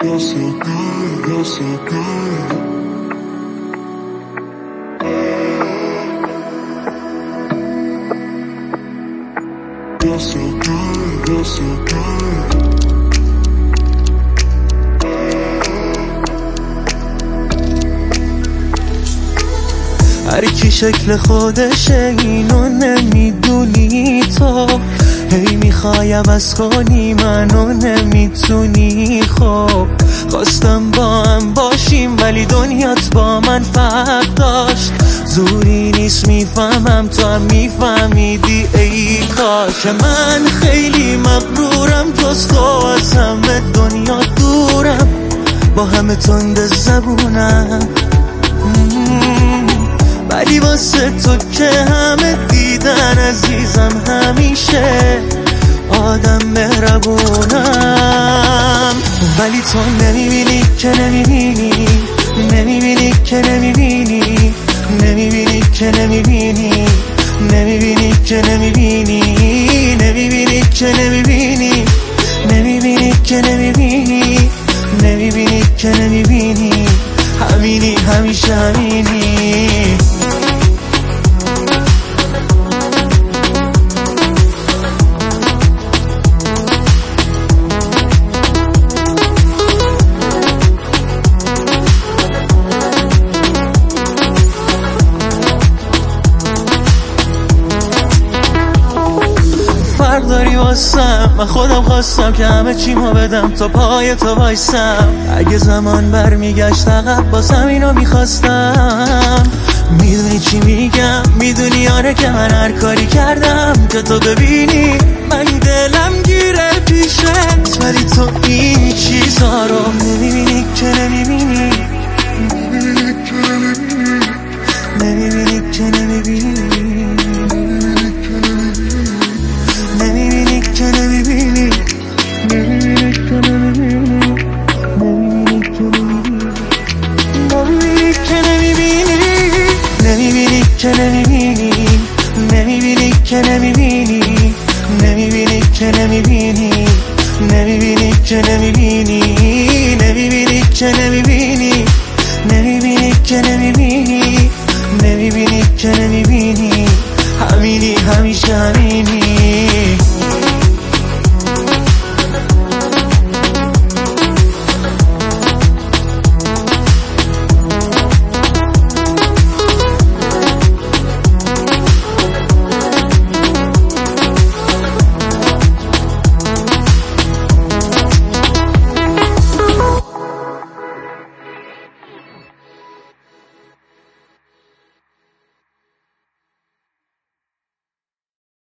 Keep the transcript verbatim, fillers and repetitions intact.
You're so good, you're so good. You're so good, you're so good. هر کی شکل خودشه اینو نمیدونی تو، هی میخوای عوض کنی منو نمیتونی. خب خواستم با هم باشیم ولی دنیات با من فرق داشت، زوری نیست میفهمم تو هم میفهمیدی. ای کاش که من خیلی مغرورم، جز تو از همه دنیا دورم، با همه تند زبونم، ولی واسه تو که همه دیدن عزیزم همیشه آدم مهربونم. ولی تو نمیبینی که نمیبینی، نمیبینی که نمیبینی، نمیبینی که نمیبینی، نمیبینی که نمیبینی، نمیبینی که نمیبینی، نمیبینی که نمیبینی، نمیبینی که نمیبینی، همینی همیشه همینی. فرق داری واسم، من خودم خواستم که همه چیمو بدم تا پای تو وایسم. اگه زمان برمیگشت عقب بازم اینو میخواستم. میدونی چی میگم، میدونی آره که من هر کاری کردم که تو ببینی من دلم گیره پیشت، ولی تو این چیزا رو نمیبینی که نمیبینی، نمیبینی که نمیبینی، نمیبینی که نمیبینی، نمیبینی که نمیبینی، نمیبینی که نمیبینی، نمیبینی که نمیبینی، نمیبینی که نمیبینی، نمیبینی که نمیبینی، نمیبینی که نمیبینی، نمیبینی که نمیبینی، نمیبینی که نمیبینی، نمیبینی که نمیبینی، همینی همیشه همینی.